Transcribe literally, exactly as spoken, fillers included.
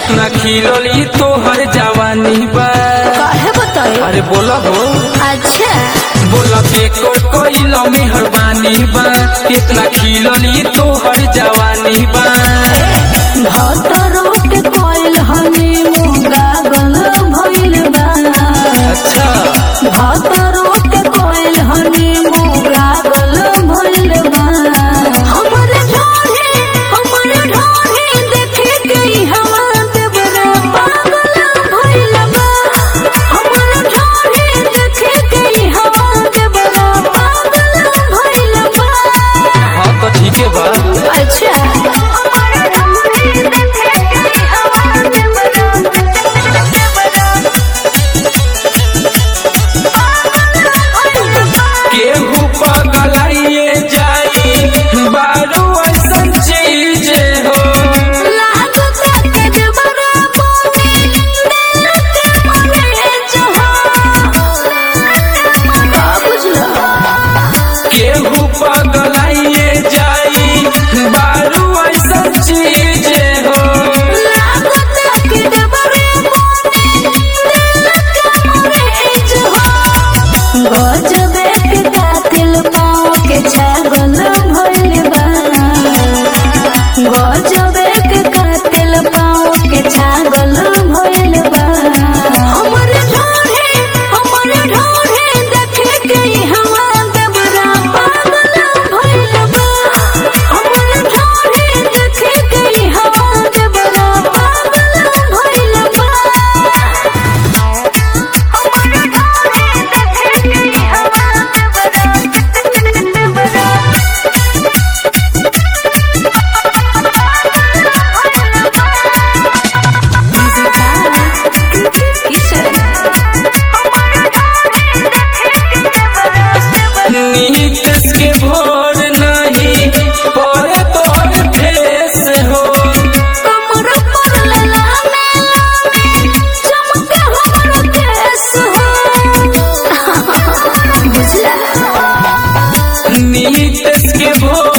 कितना खिलली तोहर जवानी बा। काहे बताई? अरे बोला हो। अच्छा बोला बेको कोइल मेहरबानी बा। कितना खिलली तोहर जवानी बा। भतरो के कोइल हनी मुंगा गल भइल बा। अच्छा भतरो के कोइल हनी मुंगा गल भइल बा। हमरे ढोहे हमरे ढोहे देखे गई हमार देवरा पागल भइल बा। हमरे ढोहे देखे गई हमार देवरा पागल भइल बा। हाँ तो ठीक है बा। अच्छा केहू पगलाइए जाई बारू ऐसन चीज हो। केहू पगलाइए जाई बारू ऐसन चीज हो। गजबे के कातिल पाँव के छागल भइल बा। गजबे के कातिल पाँव के छागल भइल बा। हमरे ढोहे हमरे ढोहे देखे गई हमार देवरा पागल भइल बा। हमरे ढोहे देखे गई हमार देवरा पागल भइल बा। नीतीश के भोर नहीं पड़े तोर फेस हो। कमर पर लला मेला में चमके हमर केस हो। बुझला नीतीश के भोर